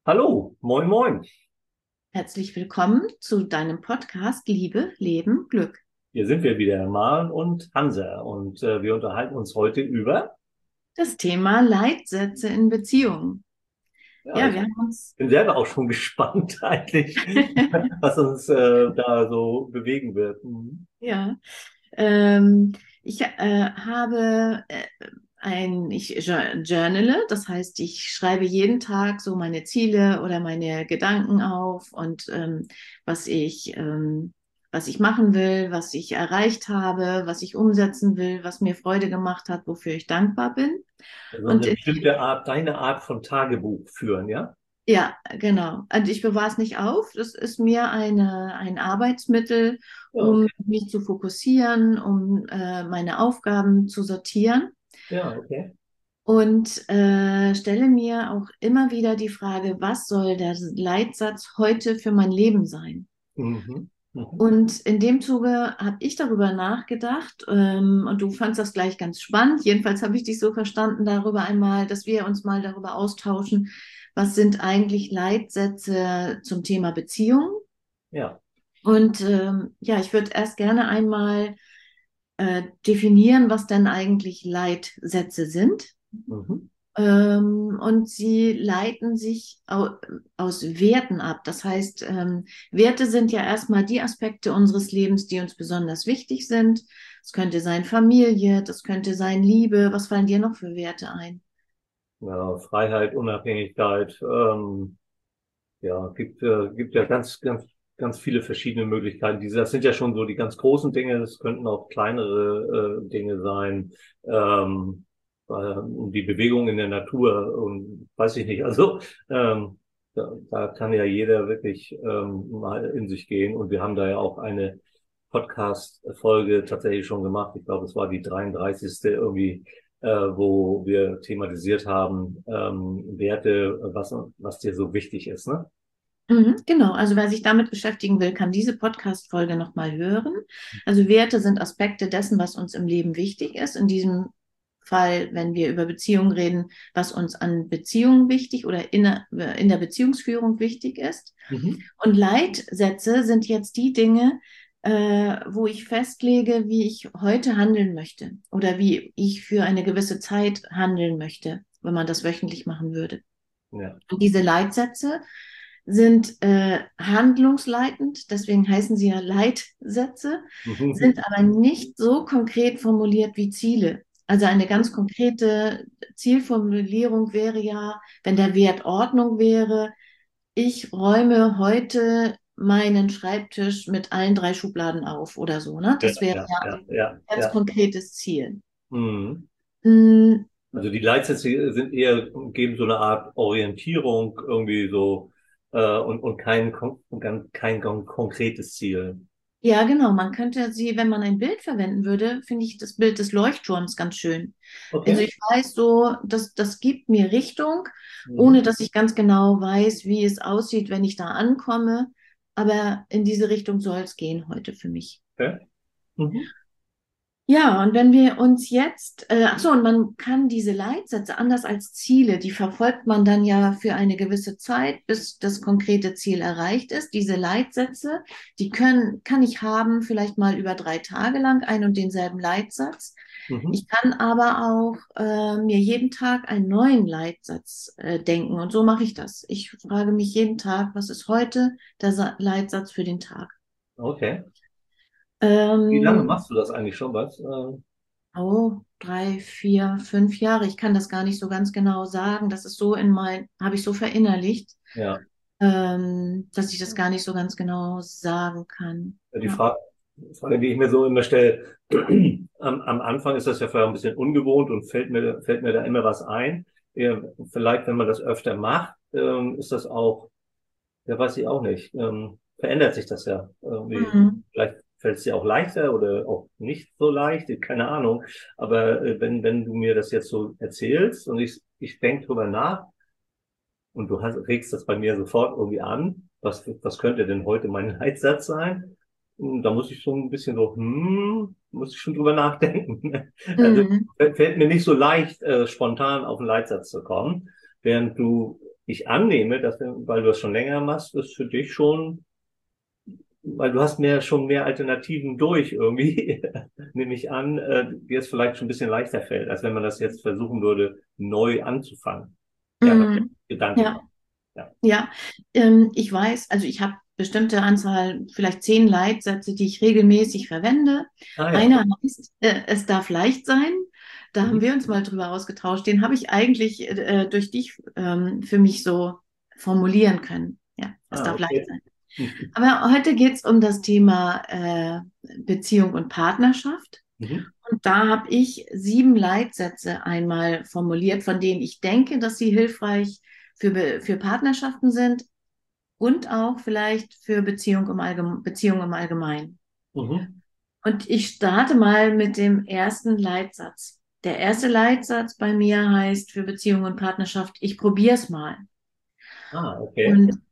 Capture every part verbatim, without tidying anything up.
Hallo, moin, moin. Herzlich willkommen zu deinem Podcast Liebe, Leben, Glück. Hier sind wir wieder, Maren und Hansa. Und äh, wir unterhalten uns heute über, Das Thema Leitsätze in Beziehungen. ja, Ja, ich wir haben uns, bin selber auch schon gespannt eigentlich, was uns äh, da so bewegen wird. Mhm. ja, ähm, ich äh, habe äh, ein, ich jour- journale, das heißt, ich schreibe jeden Tag so meine Ziele oder meine Gedanken auf und ähm, was ich, ähm, was ich machen will, was ich erreicht habe, was ich umsetzen will, was mir Freude gemacht hat, wofür ich dankbar bin. Also Und eine in bestimmte Art, deine Art von Tagebuch führen, ja? Ja, genau. Und ich bewahre es nicht auf. Das ist mir eine, ein Arbeitsmittel, Ja, um okay. mich zu fokussieren, um äh, meine Aufgaben zu sortieren Ja, okay. und äh, stelle mir auch immer wieder die Frage, was soll der Leitsatz heute für mein Leben sein? Mhm. Mhm. Und in dem Zuge habe ich darüber nachgedacht, ähm, und du fandst das gleich ganz spannend. Jedenfalls habe ich dich so verstanden darüber einmal, dass wir uns mal darüber austauschen, was sind eigentlich Leitsätze zum Thema Beziehung. Ja. Und ähm, ja, ich würde erst gerne einmal äh, definieren, was denn eigentlich Leitsätze sind. Mhm. Ähm, und sie leiten sich au aus Werten ab. Das heißt, ähm, Werte sind ja erstmal die Aspekte unseres Lebens, die uns besonders wichtig sind. Es könnte sein Familie, das könnte sein Liebe. Was fallen dir noch für Werte ein? Ja, Freiheit, Unabhängigkeit, ähm, ja, gibt, äh, gibt ja ganz, ganz, ganz viele verschiedene Möglichkeiten. Diese, das sind ja schon so die ganz großen Dinge. Das könnten auch kleinere äh, Dinge sein. Ähm, äh, die Bewegung in der Natur, und weiß ich nicht. Also ähm, da, da kann ja jeder wirklich ähm, mal in sich gehen. Und wir haben da ja auch eine Podcast-Folge tatsächlich schon gemacht. Ich glaube, es war die dreiunddreißigste irgendwie, äh, wo wir thematisiert haben, ähm, Werte, was, was dir so wichtig ist, ne? Mhm, genau, also wer sich damit beschäftigen will, kann diese Podcast-Folge nochmal hören. Also Werte sind Aspekte dessen, was uns im Leben wichtig ist. In diesem Fall, wenn wir über Beziehungen reden, was uns an Beziehungen wichtig oder in der, in der Beziehungsführung wichtig ist. Mhm. Und Leitsätze sind jetzt die Dinge, äh, wo ich festlege, wie ich heute handeln möchte oder wie ich für eine gewisse Zeit handeln möchte, wenn man das wöchentlich machen würde. Ja. Und diese Leitsätze sind äh, handlungsleitend, deswegen heißen sie ja Leitsätze, sind Mhm. aber nicht so konkret formuliert wie Ziele. Also eine ganz konkrete Zielformulierung wäre ja, wenn der Wert Ordnung wäre, ich räume heute meinen Schreibtisch mit allen drei Schubladen auf oder so, ne? Ja, Das wäre ja, ja ja, ein ja, ganz ja. konkretes Ziel. Mhm. Mm, Also die Leitsätze sind eher, geben so eine Art Orientierung irgendwie so, äh, und, und kein, kon- kein, kein kon- konkretes Ziel. Ja, genau. Man könnte sie, wenn man ein Bild verwenden würde, finde ich das Bild des Leuchtturms ganz schön. Also Okay. ich weiß so, das, das gibt mir Richtung, Mhm. ohne dass ich ganz genau weiß, wie es aussieht, wenn ich da ankomme. Aber in diese Richtung soll es gehen heute für mich. Okay. Mhm. Ja, und wenn wir uns jetzt, äh, ach so, und man kann diese Leitsätze anders als Ziele, die verfolgt man dann ja für eine gewisse Zeit, bis das konkrete Ziel erreicht ist. Diese Leitsätze, die können, kann ich haben, vielleicht mal über drei Tage lang ein und denselben Leitsatz. Mhm. Ich kann aber auch äh, mir jeden Tag einen neuen Leitsatz äh, denken und so mache ich das. Ich frage mich jeden Tag, was ist heute der Sa Leitsatz für den Tag? Okay. Wie lange Ähm, machst du das eigentlich schon, was? Äh, Oh, drei, vier, fünf Jahre. Ich kann das gar nicht so ganz genau sagen. Das ist so in mein, habe ich so verinnerlicht, ja. ähm, dass ich das gar nicht so ganz genau sagen kann. Die Ja. Frage, Frage, die ich mir so immer stelle, am, am Anfang ist das ja vorher ein bisschen ungewohnt und fällt mir, fällt mir da immer was ein. Ja, vielleicht, wenn man das öfter macht, ähm, ist das auch, ja, weiß ich auch nicht, ähm, verändert sich das ja irgendwie. Mhm. Vielleicht fällt es dir auch leichter oder auch nicht so leicht, keine Ahnung. Aber äh, wenn, wenn du mir das jetzt so erzählst und ich, ich denke drüber nach und du hast, regst das bei mir sofort irgendwie an, was, was könnte denn heute mein Leitsatz sein? Und da muss ich schon ein bisschen so, hm, muss ich schon drüber nachdenken. Also Mhm. fällt mir nicht so leicht, äh, spontan auf einen Leitsatz zu kommen, während du ich annehme, dass, weil du das schon länger machst, ist für dich schon, weil du hast mehr, schon mehr Alternativen durch irgendwie, nehme ich an, äh, dir es vielleicht schon ein bisschen leichter fällt, als wenn man das jetzt versuchen würde, neu anzufangen. Ja, das ist Mm, der Gedanke. ja, Ja. ja. Ähm, ich weiß, also ich habe bestimmte Anzahl, vielleicht zehn Leitsätze, die ich regelmäßig verwende. Ah ja. Einer heißt, äh, es darf leicht sein. Da haben Mhm. wir uns mal drüber ausgetauscht. Den habe ich eigentlich äh, durch dich ähm, für mich so formulieren können. Ja, es Ah, darf leicht okay. sein. Aber heute geht es um das Thema äh, Beziehung und Partnerschaft. Mhm. Und da habe ich sieben Leitsätze einmal formuliert, von denen ich denke, dass sie hilfreich für, Be- für Partnerschaften sind und auch vielleicht für Beziehung im Allgeme Beziehung im Allgemeinen. Mhm. Und ich starte mal mit dem ersten Leitsatz. Der erste Leitsatz bei mir heißt für Beziehung und Partnerschaft, ich probiere es mal. Ah, okay. Und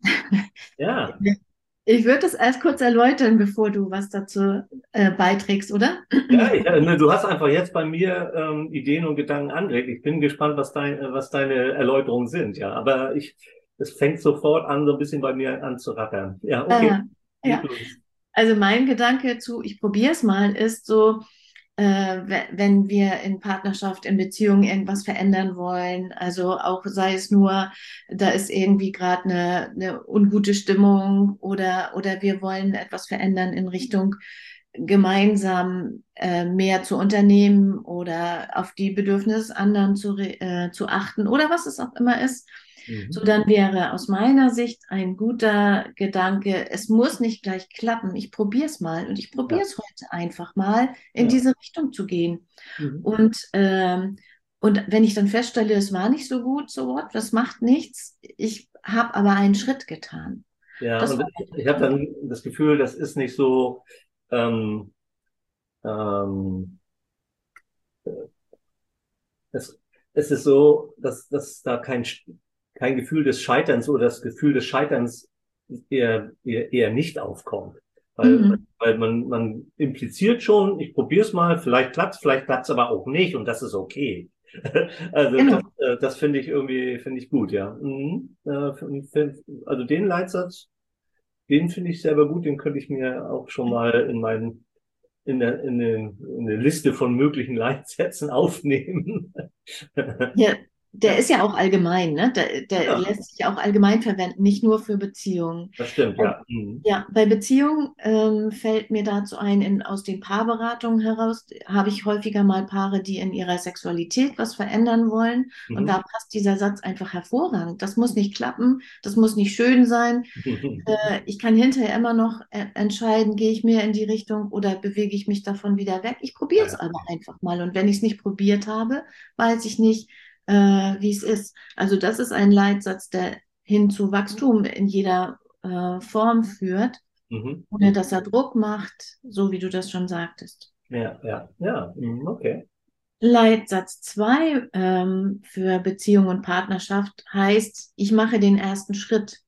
Ja. ich würde es erst kurz erläutern, bevor du was dazu äh, beiträgst, oder? Ja, ich, äh, ne, du hast einfach jetzt bei mir ähm, Ideen und Gedanken angeregt. Ich bin gespannt, was dein, äh, was deine Erläuterungen sind, ja. Aber ich, es fängt sofort an, so ein bisschen bei mir an zu rattern. Ja, okay, Äh, leg ja, los. also mein Gedanke zu, ich probiere es mal, ist so, äh, wenn wir in Partnerschaft, in Beziehung irgendwas verändern wollen, also auch sei es nur, da ist irgendwie gerade eine, eine ungute Stimmung oder, oder wir wollen etwas verändern in Richtung gemeinsam äh, mehr zu unternehmen oder auf die Bedürfnisse des anderen zu, äh, zu achten oder was es auch immer ist. So, Mhm. dann wäre aus meiner Sicht ein guter Gedanke, es muss nicht gleich klappen. Ich probiere es mal und ich probiere Ja, es heute einfach mal, in ja. diese Richtung zu gehen. Mhm. Und, ähm, und wenn ich dann feststelle, es war nicht so gut, so what, das macht nichts. Ich habe aber einen Schritt getan. Ja, Das und war ich, mein ich habe Gedanke. dann das Gefühl, das ist nicht so, ähm, ähm, es, es ist so, dass, dass da kein, kein Gefühl des Scheiterns oder das Gefühl des Scheiterns eher, eher, eher nicht aufkommt. Weil, Mhm. weil man, man impliziert schon, ich probiere es mal, vielleicht klappt's, vielleicht klappt's aber auch nicht und das ist okay. Also das, Genau. äh, das finde ich irgendwie, finde ich gut, ja. Mhm. Äh, find- find- Also den Leitsatz, den finde ich selber gut, den könnte ich mir auch schon mal in meinen, in der, in den, in eine Liste von möglichen Leitsätzen aufnehmen. Ja, der Ja, ist ja auch allgemein, ne? Der, der ja, lässt sich ja auch allgemein verwenden, nicht nur für Beziehungen. das stimmt, Also, ja. Mhm. ja, bei Beziehungen ähm, fällt mir dazu ein, in, aus den Paarberatungen heraus habe ich häufiger mal Paare, die in ihrer Sexualität was verändern wollen. Und da Mhm. passt dieser Satz einfach hervorragend. Das muss nicht klappen, das muss nicht schön sein. Äh, ich kann hinterher immer noch äh, entscheiden, gehe ich mehr in die Richtung oder bewege ich mich davon wieder weg. Ich probiere Ja, es ja. aber einfach mal. Und wenn ich es nicht probiert habe, weiß ich nicht, äh, wie es ist. Also das ist ein Leitsatz, der hin zu Wachstum in jeder äh, Form führt, Mhm. ohne Mhm. dass er Druck macht, so wie du das schon sagtest. Ja, ja, ja, mhm, okay. Leitsatz zwei ähm, für Beziehung und Partnerschaft heißt, ich mache den ersten Schritt.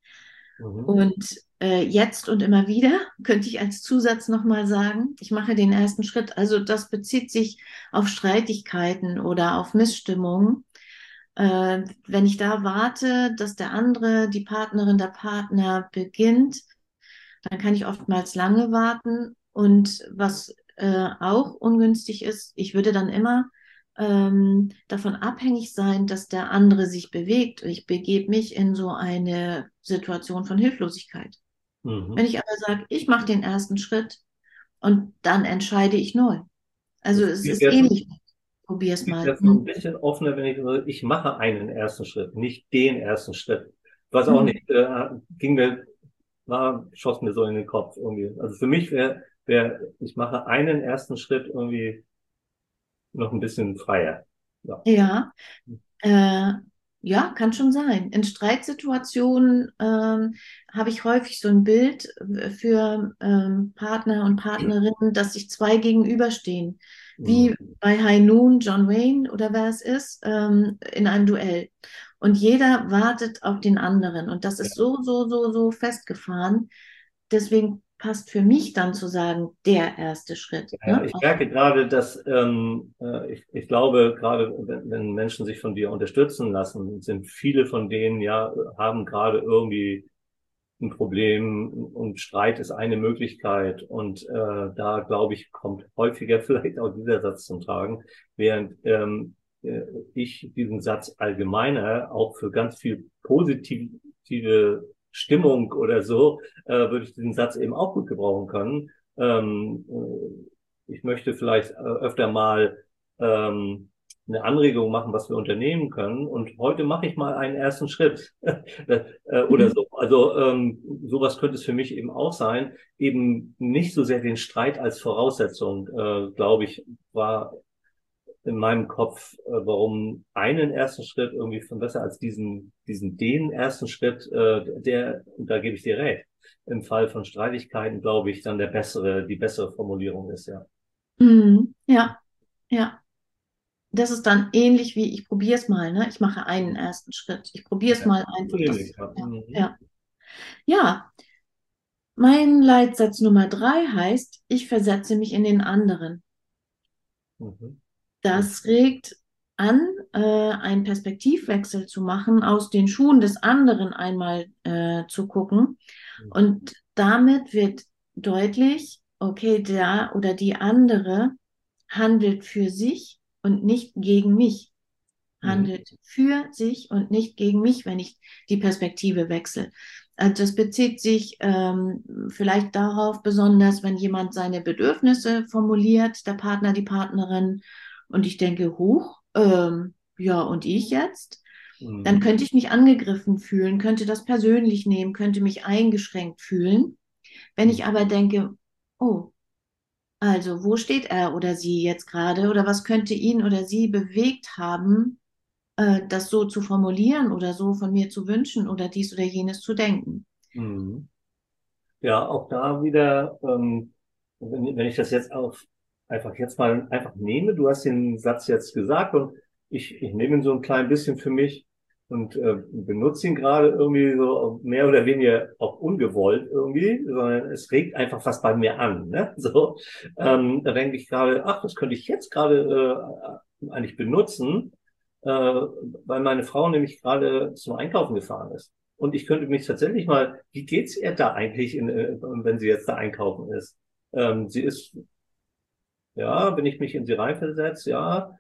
Mhm. Und äh, jetzt und immer wieder könnte ich als Zusatz nochmal sagen, ich mache den ersten Schritt. Also das bezieht sich auf Streitigkeiten oder auf Missstimmungen. Äh, wenn ich da warte, dass der andere, die Partnerin, der Partner beginnt, dann kann ich oftmals lange warten. Und was äh, auch ungünstig ist, ich würde dann immer ähm, davon abhängig sein, dass der andere sich bewegt. Ich begebe mich in so eine Situation von Hilflosigkeit. Wenn Mhm. ich aber sage, ich mache den ersten Schritt und dann entscheide ich neu. Also Das es klingt ist jetzt, ähnlich. Probier es klingt mal. jetzt noch ein Hm. bisschen offener, wenn ich sage, ich mache einen ersten Schritt, nicht den ersten Schritt. Was auch Hm. nicht, äh, ging mir, war, schoss mir so in den Kopf irgendwie. Also für mich wäre, wär, ich mache einen ersten Schritt irgendwie noch ein bisschen freier. Ja. Ja, Äh, ja, kann schon sein. In Streitsituationen ähm, habe ich häufig so ein Bild für ähm, Partner und Partnerinnen, dass sich zwei gegenüberstehen, wie Mhm. bei High Noon, John Wayne oder wer es ist, ähm, in einem Duell. Und jeder wartet auf den anderen. Und das Ja. ist so, so, so, so festgefahren. Deswegen passt für mich dann zu sagen, der erste Schritt. Ja, Ne? ich merke gerade, dass ähm, äh, ich, ich glaube, gerade wenn, wenn Menschen sich von dir unterstützen lassen, sind viele von denen ja, haben gerade irgendwie ein Problem und Streit ist eine Möglichkeit. Und äh, da, glaube ich, kommt häufiger vielleicht auch dieser Satz zum Tragen, während ähm, äh, ich diesen Satz allgemeiner auch für ganz viel positive Stimmung oder so, äh, würde ich diesen Satz eben auch gut gebrauchen können. Ähm, äh, ich möchte vielleicht äh, öfter mal ähm, eine Anregung machen, was wir unternehmen können. Und heute mache ich mal einen ersten Schritt äh, oder Mhm. so. Also ähm, sowas könnte es für mich eben auch sein. Eben nicht so sehr den Streit als Voraussetzung, äh, glaube ich, war in meinem Kopf, äh, warum einen ersten Schritt irgendwie von besser als diesen, diesen den ersten Schritt, äh, der, und da gebe ich dir recht, im Fall von Streitigkeiten, glaube ich, dann der bessere, die bessere Formulierung ist, ja. Mhm. Ja, ja. Das ist dann ähnlich wie ich probiere es mal, ne? Ich mache einen ersten Schritt. Ich probiere es Ja. mal einfach. Das, Ähnlich, ja. ja, Mhm. ja. Ja, mein Leitsatz Nummer drei heißt, ich versetze mich in den anderen. Mhm. Mhm. Das regt an, äh, einen Perspektivwechsel zu machen, aus den Schuhen des anderen einmal äh, zu gucken. Und damit wird deutlich, okay, der oder die andere handelt für sich und nicht gegen mich. Mhm. Handelt für sich und nicht gegen mich, wenn ich die Perspektive wechsle. Also das bezieht sich ähm, vielleicht darauf, besonders wenn jemand seine Bedürfnisse formuliert, der Partner, die Partnerin, und ich denke, huch, ähm, ja, und ich jetzt? Dann Mhm. könnte ich mich angegriffen fühlen, könnte das persönlich nehmen, könnte mich eingeschränkt fühlen. Wenn Mhm. ich aber denke, oh, also wo steht er oder sie jetzt gerade oder was könnte ihn oder sie bewegt haben, äh, das so zu formulieren oder so von mir zu wünschen oder dies oder jenes zu denken. Mhm. Ja, auch da wieder, ähm, wenn, wenn ich das jetzt auf einfach jetzt mal einfach nehme, du hast den Satz jetzt gesagt und ich, ich nehme ihn so ein klein bisschen für mich und äh, benutze ihn gerade irgendwie so mehr oder weniger auch ungewollt irgendwie, sondern es regt einfach was bei mir an. Ne? So, ähm, da denke ich gerade, ach, das könnte ich jetzt gerade äh, eigentlich benutzen, äh, weil meine Frau nämlich gerade zum Einkaufen gefahren ist. Und ich könnte mich tatsächlich mal, wie geht's ihr da eigentlich, in, äh, wenn sie jetzt da einkaufen ist? Ähm, sie ist, ja, wenn ich mich in sie reinversetze, ja,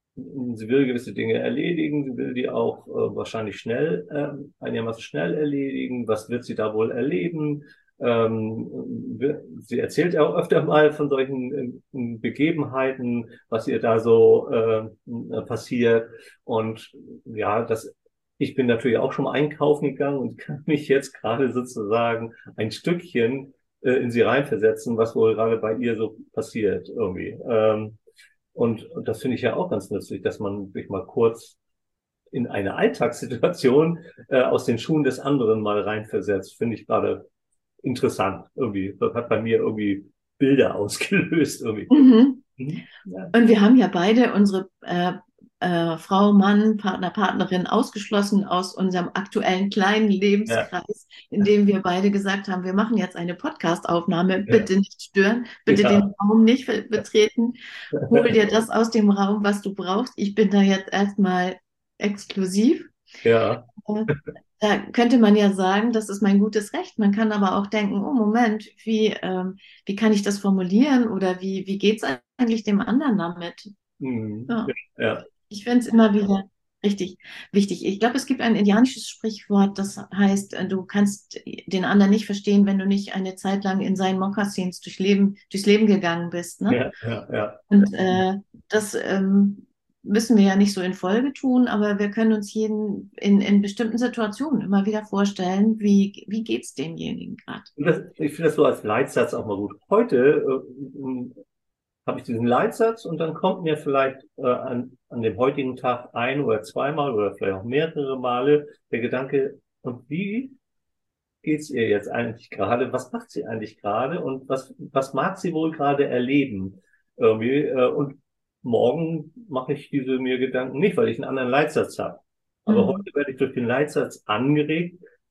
sie will gewisse Dinge erledigen, sie will die auch äh, wahrscheinlich schnell, ähm, einigermaßen schnell erledigen. Was wird sie da wohl erleben? Ähm, wir- sie erzählt ja auch öfter mal von solchen äh, Begebenheiten, was ihr da so äh, passiert. Und ja, das, ich bin natürlich auch schon mal einkaufen gegangen und kann mich jetzt gerade sozusagen ein Stückchen äh, in sie reinversetzen, was wohl gerade bei ihr so passiert irgendwie. Ähm, und, und das finde ich ja auch ganz nützlich, dass man sich mal kurz in eine Alltagssituation äh, aus den Schuhen des anderen mal reinversetzt. Finde ich gerade interessant irgendwie. Das hat bei mir irgendwie Bilder ausgelöst irgendwie. Mhm. Mhm. Ja. Und wir haben ja beide unsere äh, äh, Frau, Mann, Partner, Partnerin ausgeschlossen aus unserem aktuellen kleinen Ja. Lebenskreis, in dem wir beide gesagt haben, wir machen jetzt eine Podcast-Aufnahme. Ja. Bitte nicht stören, bitte Ja. den Raum nicht betreten. Hol dir das aus dem Raum, was du brauchst. Ich bin da jetzt erstmal exklusiv. Ja. Äh, Da könnte man ja sagen, das ist mein gutes Recht. Man kann aber auch denken, oh Moment, wie, ähm, wie kann ich das formulieren oder wie, wie geht es eigentlich dem anderen damit? Mhm. Ja, Ja. ich finde es immer wieder richtig wichtig. Ich glaube, es gibt ein indianisches Sprichwort, das heißt, äh, du kannst den anderen nicht verstehen, wenn du nicht eine Zeit lang in seinen Mokassins durch Leben, durchs Leben gegangen bist, ne? Ja. Ja. Ja. Und äh, das ähm, müssen wir ja nicht so in Folge tun, aber wir können uns jeden in, in bestimmten Situationen immer wieder vorstellen, wie, wie geht es demjenigen gerade. Und das, ich finde das so als Leitsatz auch mal gut. Heute äh, habe ich diesen Leitsatz und dann kommt mir vielleicht äh, an, an dem heutigen Tag ein oder zweimal oder vielleicht auch mehrere Male der Gedanke, und wie geht's ihr jetzt eigentlich gerade? Was macht sie eigentlich gerade? Und was, was mag sie wohl gerade erleben? Irgendwie, äh, und morgen mache ich diese mir Gedanken nicht, weil ich einen anderen Leitsatz habe. Aber Mhm. heute werde ich durch den Leitsatz angeregt,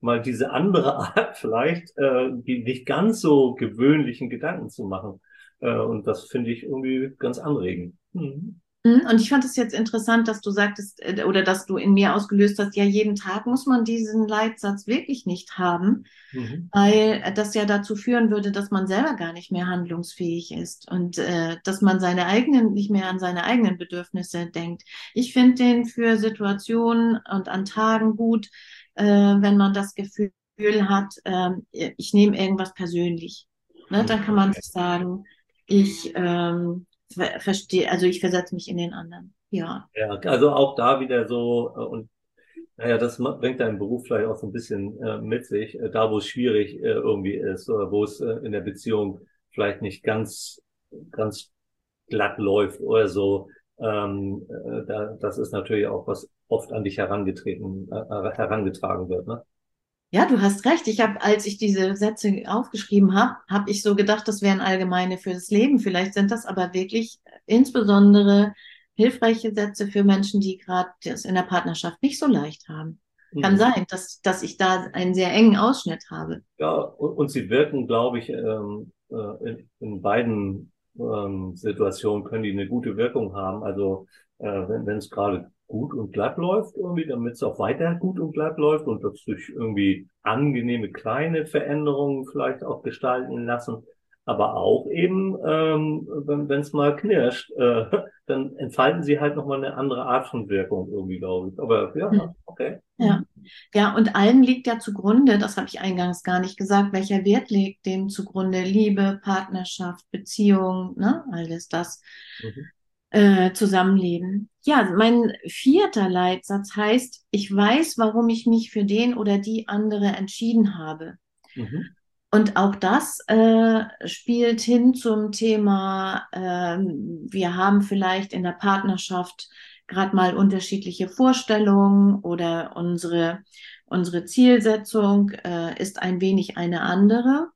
mal diese andere Art vielleicht, äh, die nicht ganz so gewöhnlichen Gedanken zu machen. Äh, und das finde ich irgendwie ganz anregend. Mhm. Mhm. Und ich fand es jetzt interessant, dass du sagtest, äh, oder dass du in mir ausgelöst hast, ja, jeden Tag muss man diesen Leitsatz wirklich nicht haben, Mhm. weil äh, das ja dazu führen würde, dass man selber gar nicht mehr handlungsfähig ist und äh, dass man seine eigenen, nicht mehr an seine eigenen Bedürfnisse denkt. Ich finde den für Situationen und an Tagen gut, äh, wenn man das Gefühl hat, äh, ich nehme irgendwas persönlich. Ne? Dann kann man Mhm. sich sagen, ich ähm, ver verstehe, also ich versetze mich in den anderen. Ja. Ja, also auch da wieder so, äh, und naja, das ma- bringt deinen Beruf vielleicht auch so ein bisschen äh, mit sich, äh, da wo es schwierig äh, irgendwie ist oder wo es äh, in der Beziehung vielleicht nicht ganz, ganz glatt läuft oder so. Ähm, äh, da, das ist natürlich auch, was oft an dich herangetreten, äh, herangetragen wird, ne? Ja, du hast recht. Ich habe, als ich diese Sätze aufgeschrieben habe, habe ich so gedacht, das wären allgemeine für das Leben. Vielleicht sind das aber wirklich insbesondere hilfreiche Sätze für Menschen, die gerade das in der Partnerschaft nicht so leicht haben. Kann Mhm. sein, dass, dass ich da einen sehr engen Ausschnitt habe. Ja, und, und sie wirken, glaube ich, ähm, äh, in, in beiden ähm, Situationen können die eine gute Wirkung haben. Also äh, wenn wenn es gerade gut und glatt läuft, irgendwie, damit es auch weiter gut und glatt läuft und das durch irgendwie angenehme kleine Veränderungen vielleicht auch gestalten lassen. Aber auch eben, ähm, wenn wenn es mal knirscht, äh, dann entfalten sie halt nochmal eine andere Art von Wirkung irgendwie, glaube ich. Aber ja, Hm. okay. Ja. Mhm. Ja, und allem liegt ja zugrunde, das habe ich eingangs gar nicht gesagt, welcher Wert liegt dem zugrunde? Liebe, Partnerschaft, Beziehung, ne? Alles das. Mhm. Äh, Zusammenleben. Ja, mein vierter Leitsatz heißt, ich weiß, warum ich mich für den oder die andere entschieden habe. Mhm. Und auch das äh, spielt hin zum Thema, ähm, wir haben vielleicht in der Partnerschaft gerade mal unterschiedliche Vorstellungen oder unsere, unsere Zielsetzung äh, ist ein wenig eine andere.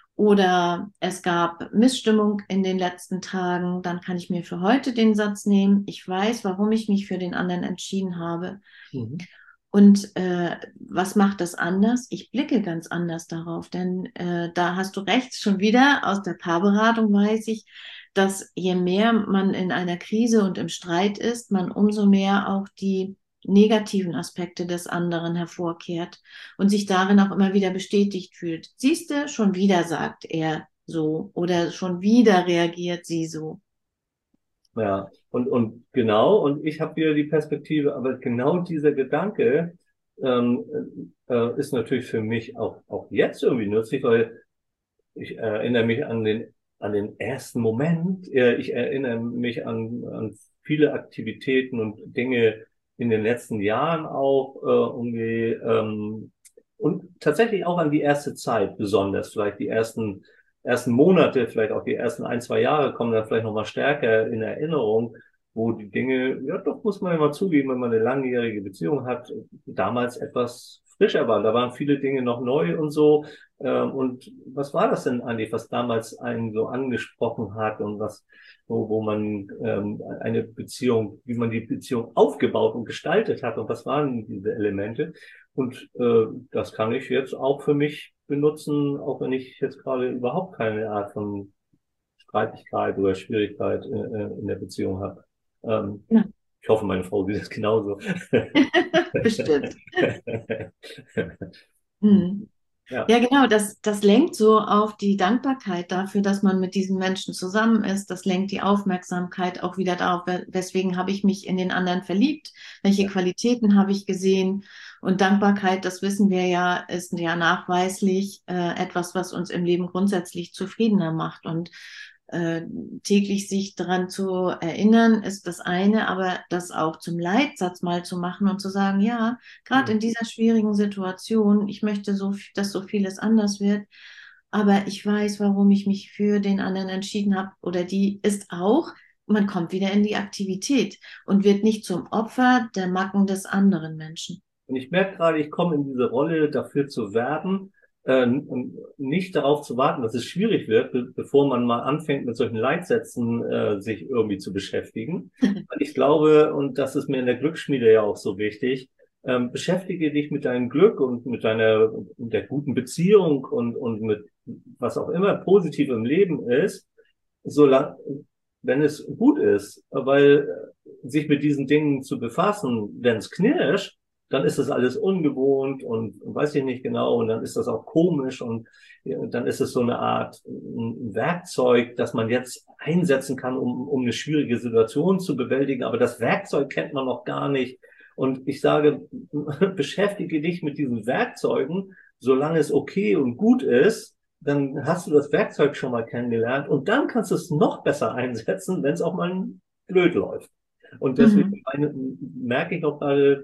Oder es gab Missstimmung in den letzten Tagen, dann kann ich mir für heute den Satz nehmen, ich weiß, warum ich mich für den anderen entschieden habe. Mhm. Und äh, was macht das anders? Ich blicke ganz anders darauf, denn äh, da hast du recht, schon wieder aus der Paarberatung weiß ich, dass je mehr man in einer Krise und im Streit ist, man umso mehr auch die negativen Aspekte des anderen hervorkehrt und sich darin auch immer wieder bestätigt fühlt. Siehst du, schon wieder sagt er so oder schon wieder reagiert sie so. Ja, und, und genau, und ich habe wieder die Perspektive, aber genau dieser Gedanke ähm, äh, ist natürlich für mich auch, auch jetzt irgendwie nützlich, weil ich erinnere mich an den, an den ersten Moment, äh, ich erinnere mich an, an viele Aktivitäten und Dinge in den letzten Jahren auch äh, irgendwie ähm, und tatsächlich auch an die erste Zeit besonders, vielleicht die ersten ersten Monate, vielleicht auch die ersten ein, zwei Jahre kommen dann vielleicht nochmal stärker in Erinnerung, wo die Dinge, ja doch, muss man ja mal zugeben, wenn man eine langjährige Beziehung hat, damals etwas frischer waren. Da waren viele Dinge noch neu und so. Ähm, und was war das denn eigentlich, was damals einen so angesprochen hat und was, wo, wo man ähm, eine Beziehung, wie man die Beziehung aufgebaut und gestaltet hat und was waren diese Elemente? Und äh, das kann ich jetzt auch für mich benutzen, auch wenn ich jetzt gerade überhaupt keine Art von Streitigkeit oder Schwierigkeit äh, äh, in der Beziehung habe. Ähm, Ja. ich hoffe, meine Frau sieht das genauso. Bestimmt. Hm. Ja. Ja, genau, das, das lenkt so auf die Dankbarkeit dafür, dass man mit diesen Menschen zusammen ist. Das lenkt die Aufmerksamkeit auch wieder darauf, we- weswegen habe ich mich in den anderen verliebt, welche Ja. Qualitäten habe ich gesehen. Und Dankbarkeit, das wissen wir ja, ist ja nachweislich äh, etwas, was uns im Leben grundsätzlich zufriedener macht. Und äh, täglich sich daran zu erinnern, ist das eine, aber das auch zum Leitsatz mal zu machen und zu sagen, ja, gerade in dieser schwierigen Situation, ich möchte so, dass so vieles anders wird, aber ich weiß, warum ich mich für den anderen entschieden habe oder die ist auch, man kommt wieder in die Aktivität und wird nicht zum Opfer der Macken des anderen Menschen. Und ich merke gerade, ich komme in diese Rolle, dafür zu werben, äh, und nicht darauf zu warten, dass es schwierig wird, be bevor man mal anfängt, mit solchen Leitsätzen äh, sich irgendwie zu beschäftigen. Weil ich glaube, und das ist mir in der Glücksschmiede ja auch so wichtig, ähm, beschäftige dich mit deinem Glück und mit deiner, mit der guten Beziehung und, und mit was auch immer positiv im Leben ist, solange, wenn es gut ist, weil äh, sich mit diesen Dingen zu befassen, wenn es knirscht, dann ist das alles ungewohnt und, und weiß ich nicht genau und dann ist das auch komisch und ja, dann ist es so eine Art ein Werkzeug, das man jetzt einsetzen kann, um, um eine schwierige Situation zu bewältigen, aber das Werkzeug kennt man noch gar nicht. Und ich sage, beschäftige dich mit diesen Werkzeugen, solange es okay und gut ist, dann hast du das Werkzeug schon mal kennengelernt und dann kannst du es noch besser einsetzen, wenn es auch mal blöd läuft. Und deswegen Mhm. meine, merke ich auch gerade,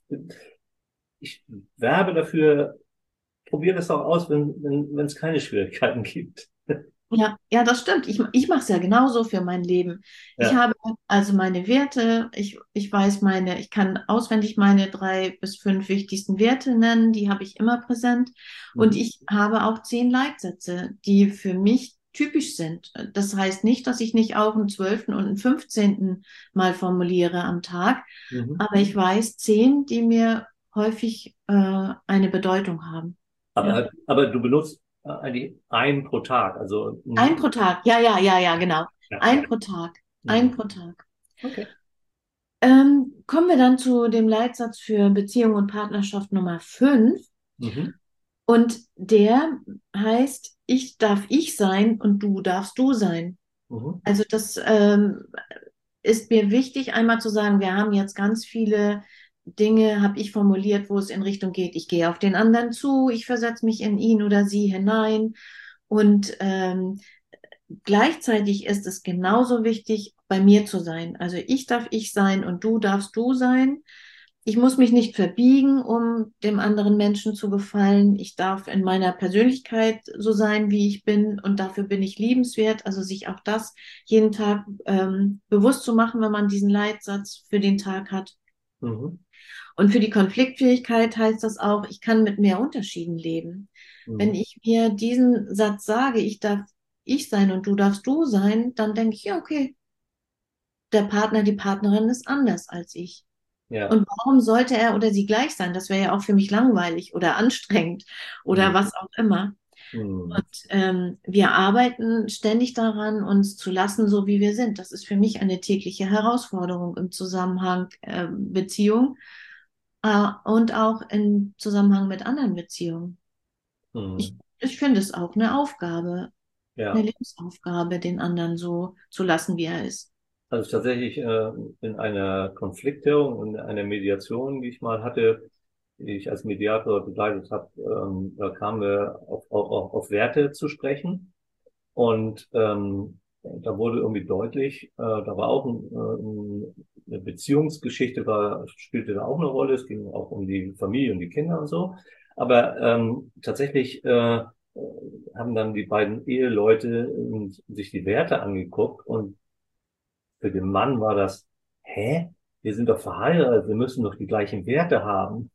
ich werbe dafür, probier das auch aus, wenn wenn wenn es keine Schwierigkeiten gibt. Ja, ja, das stimmt. Ich, ich mache es ja genauso für mein Leben. Ich Ja. habe also meine Werte, ich, ich weiß meine, ich kann auswendig meine drei bis fünf wichtigsten Werte nennen, die habe ich immer präsent. Und Mhm. ich habe auch zehn Leitsätze, die für mich typisch sind. Das heißt nicht, dass ich nicht auch einen zwölften und einen fünfzehnten mal formuliere am Tag, Mhm. aber ich weiß zehn, die mir häufig äh, eine Bedeutung haben. Ja. Aber aber du benutzt äh, eigentlich einen pro Tag, also Ein mhm. pro Tag. Ja, ja, ja, ja, genau. Ja, Ein ja. pro Tag. Ein Mhm. pro Tag. Okay. Ähm, kommen wir dann zu dem Leitsatz für Beziehung und Partnerschaft Nummer fünf. Mhm. Und der heißt, ich darf ich sein und du darfst du sein. Mhm. Also das ähm, ist mir wichtig, einmal zu sagen, wir haben jetzt ganz viele Dinge, habe ich formuliert, wo es in Richtung geht, ich gehe auf den anderen zu, ich versetze mich in ihn oder sie hinein. Und ähm, gleichzeitig ist es genauso wichtig, bei mir zu sein. Also ich darf ich sein und du darfst du sein. Ich muss mich nicht verbiegen, um dem anderen Menschen zu gefallen. Ich darf in meiner Persönlichkeit so sein, wie ich bin und dafür bin ich liebenswert. Also sich auch das jeden Tag ähm, bewusst zu machen, wenn man diesen Leitsatz für den Tag hat. Mhm. Und für die Konfliktfähigkeit heißt das auch, ich kann mit mehr Unterschieden leben. Wenn Mhm. ich mir diesen Satz sage, ich darf ich sein und du darfst du sein, dann denke ich, ja, okay, der Partner, die Partnerin ist anders als ich. Ja. Und warum sollte er oder sie gleich sein? Das wäre ja auch für mich langweilig oder anstrengend oder Mhm. was auch immer. Mhm. Und ähm, wir arbeiten ständig daran, uns zu lassen, so wie wir sind. Das ist für mich eine tägliche Herausforderung im Zusammenhang äh, Beziehung äh, und auch im Zusammenhang mit anderen Beziehungen. Ich, Mhm. ich finde es auch eine Aufgabe, eine Ja. Lebensaufgabe, den anderen so zu lassen, wie er ist. Also tatsächlich äh, in einer Konfliktklärung, in einer Mediation, die ich mal hatte, die ich als Mediator begleitet habe, ähm, da kamen wir auf, auf, auf auf Werte zu sprechen. Und ähm, da wurde irgendwie deutlich, äh, da war auch ein, äh, eine Beziehungsgeschichte, war, spielte da auch eine Rolle. Es ging auch um die Familie und die Kinder und so. Aber ähm, tatsächlich äh, haben dann die beiden Eheleute äh, sich die Werte angeguckt und für den Mann war das, hä? Wir sind doch verheiratet, wir müssen doch die gleichen Werte haben.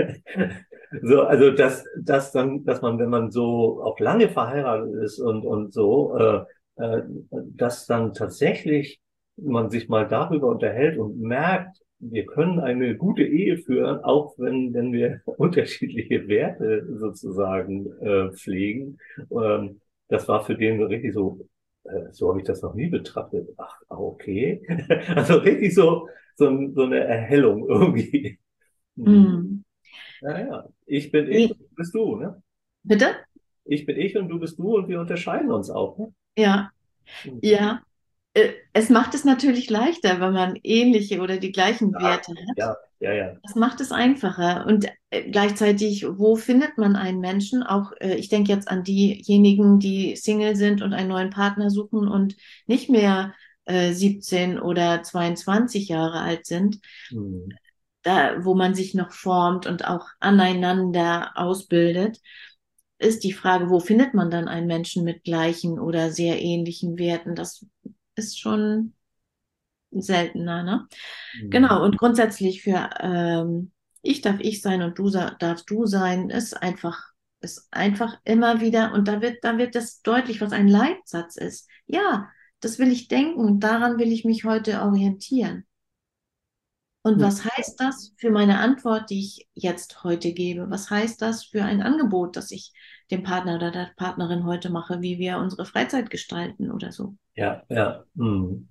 So, also dass, dass dann, dass man, wenn man so auch lange verheiratet ist und und so, äh, äh, dass dann tatsächlich man sich mal darüber unterhält und merkt, wir können eine gute Ehe führen, auch wenn wenn wir unterschiedliche Werte sozusagen äh, pflegen. Ähm, das war für den so richtig so, äh, so habe ich das noch nie betrachtet. Ach, ah, okay. Also richtig so, so, ein- so eine Erhellung irgendwie. Hm. Hm. Ja, ja. Ich bin ich Nee, und du bist du, ne? bitte? Ich bin ich und du bist du und wir unterscheiden uns auch, ne? Ja, Mhm. ja. Äh, Es macht es natürlich leichter, wenn man ähnliche oder die gleichen Ja, Werte hat. ja, ja, ja. Das macht es einfacher. Und äh, gleichzeitig, wo findet man einen Menschen? Auch, äh, ich denke jetzt an diejenigen, die Single sind und einen neuen Partner suchen und nicht mehr äh, siebzehn oder zweiundzwanzig Jahre alt sind, Mhm. da, wo man sich noch formt und auch aneinander ausbildet, ist die Frage, wo findet man dann einen Menschen mit gleichen oder sehr ähnlichen Werten? Das ist schon seltener, ne? Mhm. Genau, und grundsätzlich für ähm, ich darf ich sein und du sa- darfst du sein, ist einfach, ist einfach immer wieder, und da wird, da wird das deutlich, was ein Leitsatz ist. Ja, das will ich denken und daran will ich mich heute orientieren. Und Hm. was heißt das für meine Antwort, die ich jetzt heute gebe? Was heißt das für ein Angebot, das ich dem Partner oder der Partnerin heute mache, wie wir unsere Freizeit gestalten oder so? Ja, ja. Hm.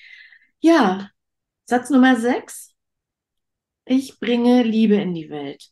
Ja, Satz Nummer sechs. Ich bringe Liebe in die Welt.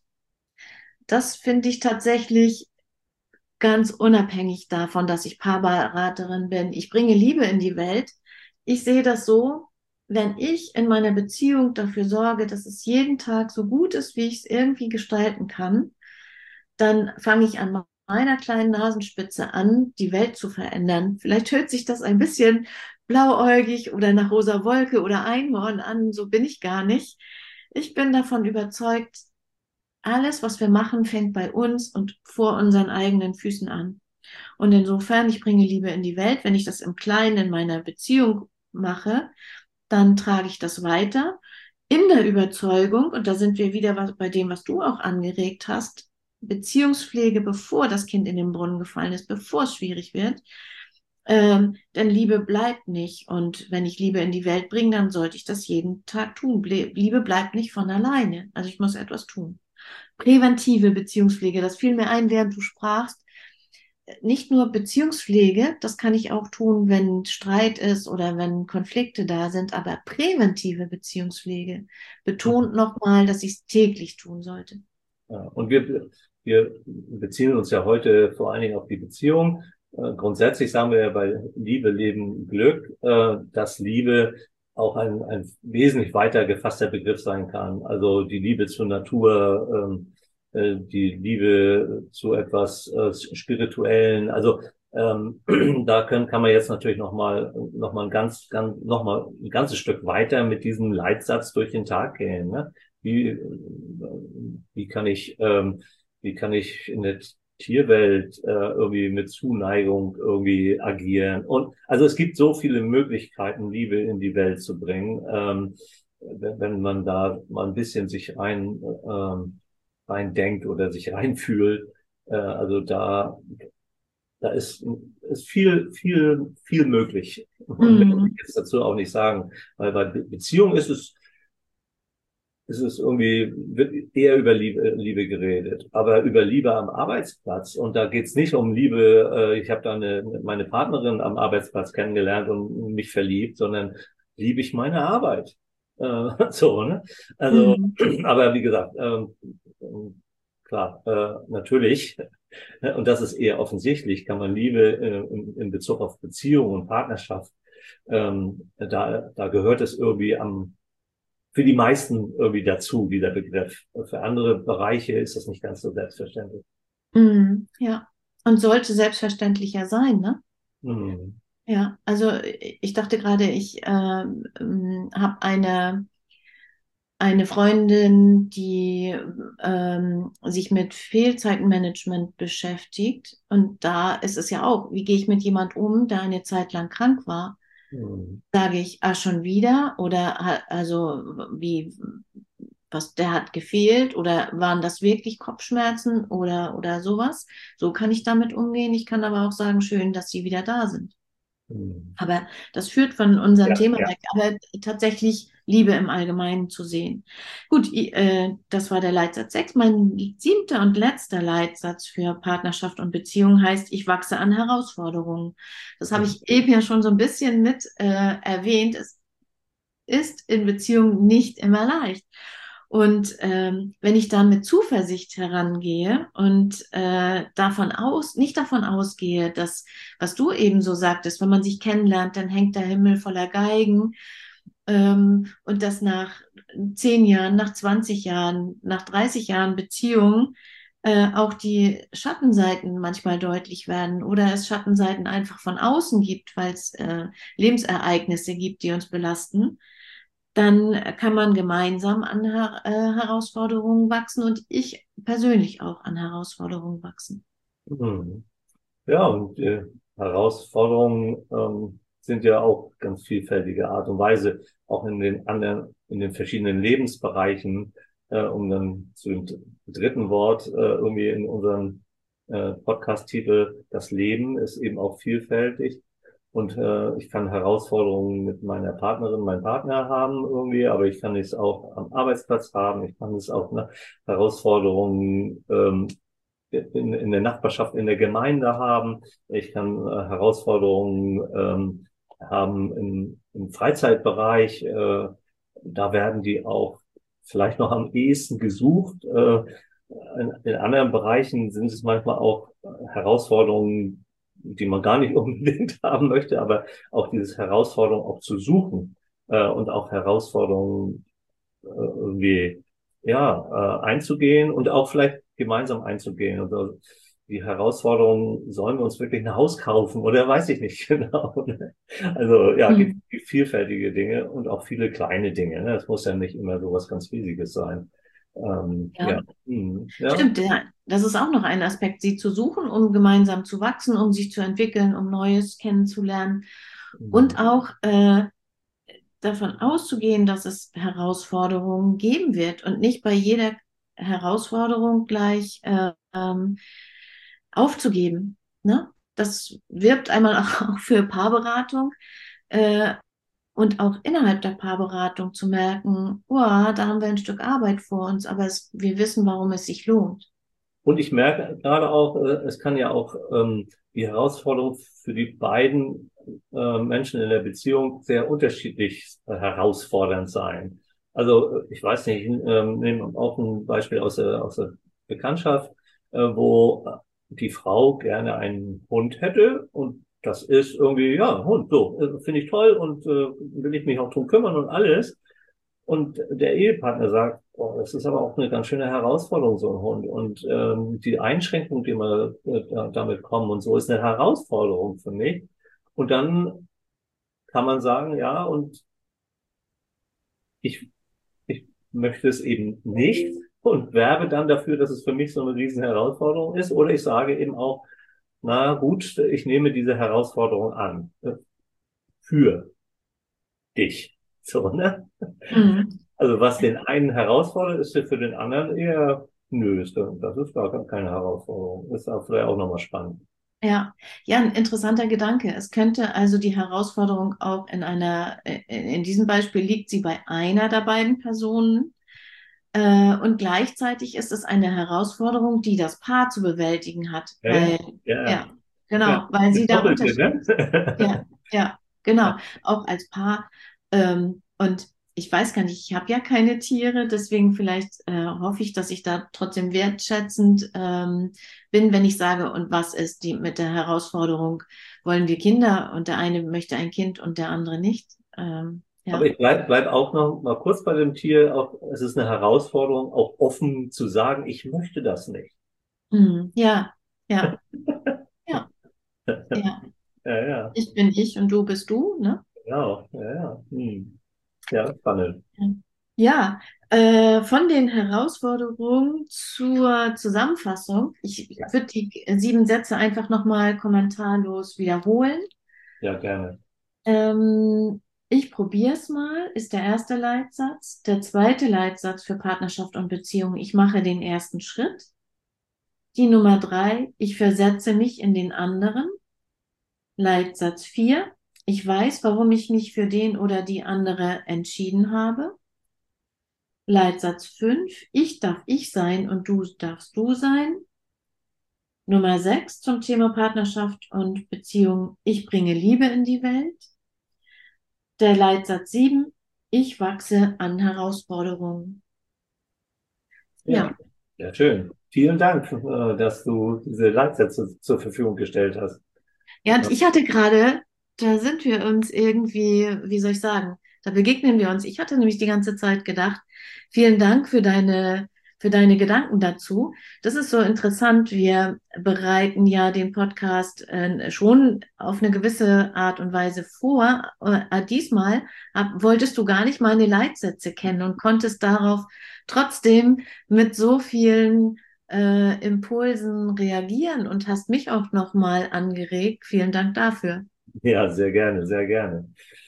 Das finde ich tatsächlich ganz unabhängig davon, dass ich Paarberaterin bin. Ich bringe Liebe in die Welt. Ich sehe das so, wenn ich in meiner Beziehung dafür sorge, dass es jeden Tag so gut ist, wie ich es irgendwie gestalten kann, dann fange ich an meiner kleinen Nasenspitze an, die Welt zu verändern. Vielleicht hört sich das ein bisschen blauäugig oder nach rosa Wolke oder Einhorn an, so bin ich gar nicht. Ich bin davon überzeugt, alles, was wir machen, fängt bei uns und vor unseren eigenen Füßen an. Und insofern, ich bringe Liebe in die Welt. Wenn ich das im Kleinen in meiner Beziehung mache, dann trage ich das weiter in der Überzeugung, und da sind wir wieder bei dem, was du auch angeregt hast, Beziehungspflege, bevor das Kind in den Brunnen gefallen ist, bevor es schwierig wird. Ähm, denn Liebe bleibt nicht. Und wenn ich Liebe in die Welt bringe, dann sollte ich das jeden Tag tun. Liebe bleibt nicht von alleine. Also ich muss etwas tun. Präventive Beziehungspflege, das fiel mir ein, während du sprachst. Nicht nur Beziehungspflege, das kann ich auch tun, wenn Streit ist oder wenn Konflikte da sind, aber präventive Beziehungspflege betont nochmal, dass ich es täglich tun sollte. Ja, und wir, wir beziehen uns ja heute vor allen Dingen auf die Beziehung. Äh, grundsätzlich sagen wir ja bei Liebe, Leben, Glück, äh, dass Liebe auch ein, ein wesentlich weiter gefasster Begriff sein kann. Also die Liebe zur Natur, ähm, äh, die Liebe zu etwas äh, Spirituellen. Also ähm, da können, kann man jetzt natürlich noch mal, noch mal ein ganz, ganz, noch mal ein ganzes Stück weiter mit diesem Leitsatz durch den Tag gehen, ne? Wie, wie kann ich, ähm, wie kann ich in der Tierwelt äh, irgendwie mit Zuneigung irgendwie agieren? Und also es gibt so viele Möglichkeiten, Liebe in die Welt zu bringen, ähm, wenn, wenn man da mal ein bisschen sich rein, ähm, rein denkt oder sich reinfühlt. Äh, also da, da ist, ist viel, viel, viel möglich. Und mehr will ich Mhm. jetzt dazu auch nicht sagen, weil bei Beziehung ist es es ist irgendwie, wird eher über Liebe, Liebe geredet, aber über Liebe am Arbeitsplatz. Und da geht's nicht um Liebe, äh, ich habe da eine, meine Partnerin am Arbeitsplatz kennengelernt und mich verliebt, sondern liebe ich meine Arbeit. Äh, so, ne? Also, Mhm. aber wie gesagt, ähm, klar, äh, natürlich, und das ist eher offensichtlich, kann man Liebe äh, in, in Bezug auf Beziehung und Partnerschaft, ähm, da, da gehört es irgendwie am für die meisten irgendwie dazu, dieser Begriff. Für andere Bereiche ist das nicht ganz so selbstverständlich. Mhm. Ja. Und sollte selbstverständlicher sein, ne? Hm. Ja, also ich dachte gerade, ich ähm, ähm, habe eine eine Freundin, die ähm, sich mit Fehlzeitenmanagement beschäftigt. Und da ist es ja auch, wie gehe ich mit jemand um, der eine Zeit lang krank war? Hm. Sage ich, ah, schon wieder? Oder ha- also wie, was, der hat gefehlt? Oder waren das wirklich Kopfschmerzen oder, oder sowas? So kann ich damit umgehen. Ich kann aber auch sagen, schön, dass sie wieder da sind. Hm. Aber das führt von unserem Ja, Thema ja. weg, aber tatsächlich Liebe im Allgemeinen zu sehen. Gut, äh, das war der Leitsatz sechs. Mein siebter und letzter Leitsatz für Partnerschaft und Beziehung heißt, ich wachse an Herausforderungen. Das habe ich eben ja schon so ein bisschen mit äh, erwähnt. Es ist in Beziehungen nicht immer leicht. Und ähm, wenn ich dann mit Zuversicht herangehe und äh, davon aus, nicht davon ausgehe, dass, was du eben so sagtest, wenn man sich kennenlernt, dann hängt der Himmel voller Geigen, ähm, und dass nach zehn Jahren, nach zwanzig Jahren, nach dreißig Jahren Beziehung äh, auch die Schattenseiten manchmal deutlich werden oder es Schattenseiten einfach von außen gibt, weil es äh, Lebensereignisse gibt, die uns belasten, dann kann man gemeinsam an Her äh, Herausforderungen wachsen und ich persönlich auch an Herausforderungen wachsen. Hm. Ja, und äh, Herausforderungen ähm, sind ja auch ganz vielfältige Art und Weise, auch in den anderen, in den verschiedenen Lebensbereichen, äh, um dann zu dem dritten Wort äh, irgendwie in unserem äh, Podcast-Titel, das Leben ist eben auch vielfältig. Und äh, ich kann Herausforderungen mit meiner Partnerin, meinem Partner haben irgendwie, aber ich kann es auch am Arbeitsplatz haben. Ich kann es auch eine Herausforderung ähm, in, in der Nachbarschaft, in der Gemeinde haben. Ich kann äh, Herausforderungen ähm, haben im, im Freizeitbereich. Äh, da werden die auch vielleicht noch am ehesten gesucht. Äh, in, in anderen Bereichen sind es manchmal auch Herausforderungen, die man gar nicht unbedingt haben möchte, aber auch dieses Herausforderung auch zu suchen äh, und auch Herausforderungen äh, irgendwie ja äh, einzugehen und auch vielleicht gemeinsam einzugehen. Und also die Herausforderung, sollen wir uns wirklich ein Haus kaufen oder weiß ich nicht genau. Also ja, gibt Hm. vielfältige Dinge und auch viele kleine Dinge. Ne? Es muss ja nicht immer so was ganz Riesiges sein. Ähm, Ja, ja, hm, ja. stimmt, ja. Das ist auch noch ein Aspekt, sie zu suchen, um gemeinsam zu wachsen, um sich zu entwickeln, um Neues kennenzulernen Hm. und auch äh, davon auszugehen, dass es Herausforderungen geben wird und nicht bei jeder Herausforderung gleich äh, ähm, aufzugeben. Ne? Das wirbt einmal auch für Paarberatung äh, und auch innerhalb der Paarberatung zu merken, oh, da haben wir ein Stück Arbeit vor uns, aber es, wir wissen, warum es sich lohnt. Und ich merke gerade auch, äh, es kann ja auch ähm, die Herausforderung für die beiden äh, Menschen in der Beziehung sehr unterschiedlich äh, herausfordernd sein. Also äh, ich weiß nicht, ich ähm, nehme auch ein Beispiel aus der, aus der Bekanntschaft, äh, wo die Frau gerne einen Hund hätte und das ist irgendwie, ja, ein Hund, so, äh, finde ich toll und äh, will ich mich auch drum kümmern und alles. Und der Ehepartner sagt, oh, das ist aber auch eine ganz schöne Herausforderung, so ein Hund. Und ähm, die Einschränkungen, die man äh, damit kommen und so, ist eine Herausforderung für mich. Und dann kann man sagen, ja, und ich, ich möchte es eben nicht und werbe dann dafür, dass es für mich so eine riesen Herausforderung ist. Oder ich sage eben auch, na gut, ich nehme diese Herausforderung an äh, für dich. So, ne? Mhm. Also was den einen herausfordert, ist ja für den anderen eher, nö, ist, das das ist gar keine Herausforderung. Ist auch vielleicht auch nochmal spannend. Ja, ja, ein interessanter Gedanke. Es könnte also die Herausforderung auch in einer, äh, in diesem Beispiel liegt sie bei einer der beiden Personen. Äh, und gleichzeitig ist es eine Herausforderung, die das Paar zu bewältigen hat, Ja, ja, weil, ja, ja, ja. genau, weil Das sie da Doppelte, unterschiedlich. Ja, ne? ja, genau. Auch als Paar. Ähm, und ich weiß gar nicht, ich habe ja keine Tiere, deswegen vielleicht äh, hoffe ich, dass ich da trotzdem wertschätzend ähm, bin, wenn ich sage, und was ist die mit der Herausforderung, wollen wir Kinder und der eine möchte ein Kind und der andere nicht. Ähm, Aber ja. ich bleib, bleib auch noch mal kurz bei dem Tier. Auch, es ist eine Herausforderung, auch offen zu sagen, ich möchte das nicht. Mhm. Ja, ja, ja, ja. Ja, ja, Ich bin ich und du bist du, ne? genau. Ja, ja. Hm. Ja, spannend. Ja, äh, von den Herausforderungen zur Zusammenfassung. Ich, ich würde die sieben Sätze einfach nochmal kommentarlos wiederholen. Ja, gerne. Ähm, ich probiere es mal, ist der erste Leitsatz. Der zweite Leitsatz für Partnerschaft und Beziehung. Ich mache den ersten Schritt. Die Nummer drei, ich versetze mich in den anderen. Leitsatz vier, ich weiß, warum ich mich für den oder die andere entschieden habe. Leitsatz fünf, ich darf ich sein und du darfst du sein. Nummer sechs zum Thema Partnerschaft und Beziehung, ich bringe Liebe in die Welt. Der Leitsatz sieben, ich wachse an Herausforderungen. Ja, Ja, ja, schön. Vielen Dank, äh, dass du diese Leitsätze zur Verfügung gestellt hast. ja, und ich hatte gerade, da sind wir uns irgendwie, wie soll ich sagen, da begegnen wir uns. Ich hatte nämlich die ganze Zeit gedacht, vielen Dank für deine, für deine Gedanken dazu. Das ist so interessant. Wir bereiten ja den Podcast äh, schon auf eine gewisse Art und Weise vor. Äh, diesmal hab, wolltest du gar nicht meine Leitsätze kennen und konntest darauf trotzdem mit so vielen äh, Impulsen reagieren und hast mich auch nochmal angeregt. Vielen Dank dafür. Ja, sehr gerne, sehr gerne.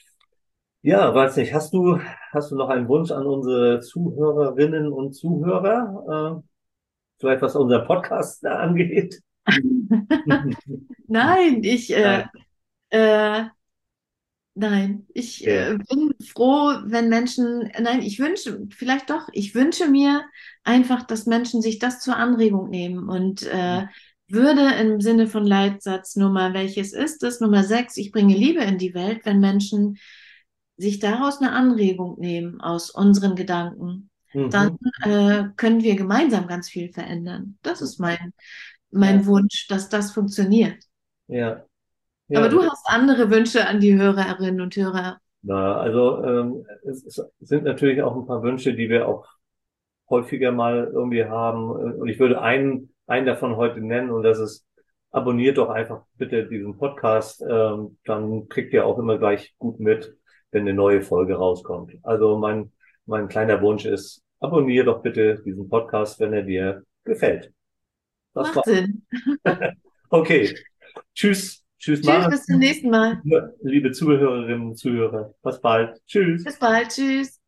Ja, weiß nicht, hast du, hast du noch einen Wunsch an unsere Zuhörerinnen und Zuhörer, äh, vielleicht was unser Podcast da angeht? Nein, ich, äh, Nein. Äh, nein, ich Okay. äh, bin froh, wenn Menschen, nein, ich wünsche, vielleicht doch, ich wünsche mir einfach, dass Menschen sich das zur Anregung nehmen und äh, würde im Sinne von Leitsatz Nummer, welches ist es? Nummer sechs, ich bringe Liebe in die Welt, wenn Menschen sich daraus eine Anregung nehmen aus unseren Gedanken, dann Mhm. äh, können wir gemeinsam ganz viel verändern. Das ist mein, Ja, mein Wunsch, dass das funktioniert. ja, Aber ja. du hast andere Wünsche an die Hörerinnen und Hörer. Na, also ähm, es, es sind natürlich auch ein paar Wünsche, die wir auch häufiger mal irgendwie haben. Und ich würde einen, einen davon heute nennen, und das ist: Abonniert doch einfach bitte diesen Podcast. Ähm, dann kriegt ihr auch immer gleich gut mit, wenn eine neue Folge rauskommt. Also mein, mein kleiner Wunsch ist: Abonniere doch bitte diesen Podcast, wenn er dir gefällt. Das Macht war's. Sinn. Okay. Tschüss. Tschüss, Tschüss, Mara. bis zum nächsten Mal. Liebe Zuhörerinnen und Zuhörer. Bis bald. Tschüss. Bis bald. Tschüss.